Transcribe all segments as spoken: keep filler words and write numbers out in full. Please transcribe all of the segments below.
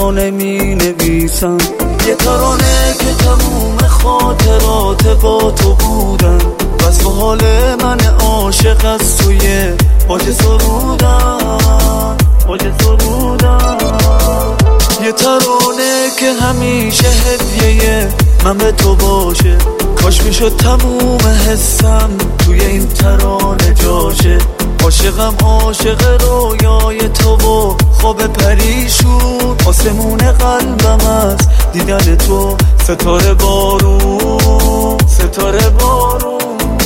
ترانه می نویسم، یه ترانه که تموم خاطرات با تو بودن، بس به حال من عاشق از توی باج سرودن، باج سرودن. یه ترانه که همیشه هدیه من به تو باشه، کاش میشد تموم حسم توی این ترانه جاشه. عاشقم عاشق رویای تو و خواب پریشون، آسمون قلبم از دیدن تو ستاره بارون، ستاره بارون.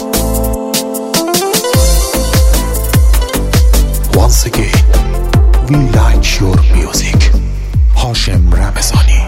Once again, we like your music. هاشم رمضانی.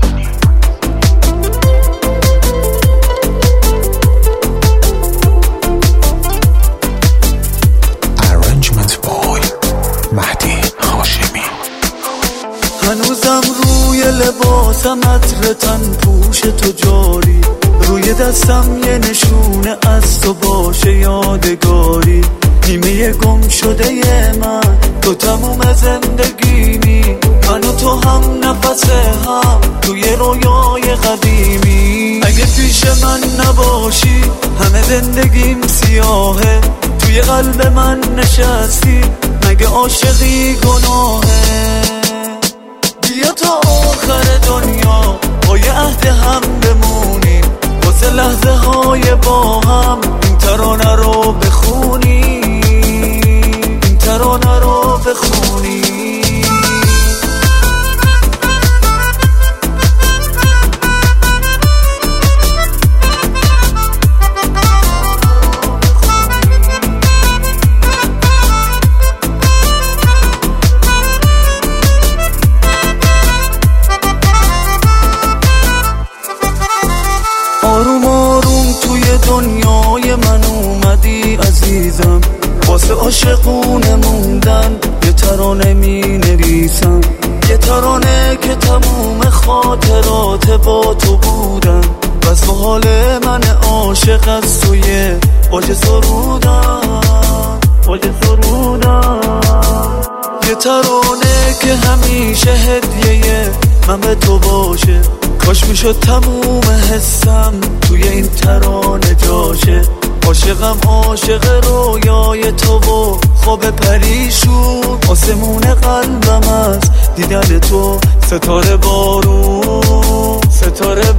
Arrangement boy مهدی هاشمی. هنوزم روی لباسم عطر تن پوش تو جاری، روی دستم یه نشونه از تو باشه یادگاری. نیمه گم شده ی من تو تموم زندگیمی، من و تو هم نفس هم توی رویای قدیمی. اگه پیش من نباشی همه زندگیم سیاهه، توی قلب من نشستی مگه عاشقی گناهه. بیا تا آخر دنیا با یه عهد هم بمونیم، واسه لحظه های با هم این ترانه رو بخونیم، این ترانه رو بخونیم. آروم آروم توی دنیای من اومدی عزیزم، واسه عاشقونه موندن یه ترانه می نویسم، یه ترانه که تموم خاطرات با تو بودن، بس به حال من عاشق از توی باج سرودن، باج سرودن. یه ترانه که همیشه هدیه من به تو باشه، کاش میشد تموم حسم توی این ترانه جاشه. عاشقم عاشق رویای تو و خواب پریشون، آسمون قلبم از دیدن تو ستاره بارون، ستاره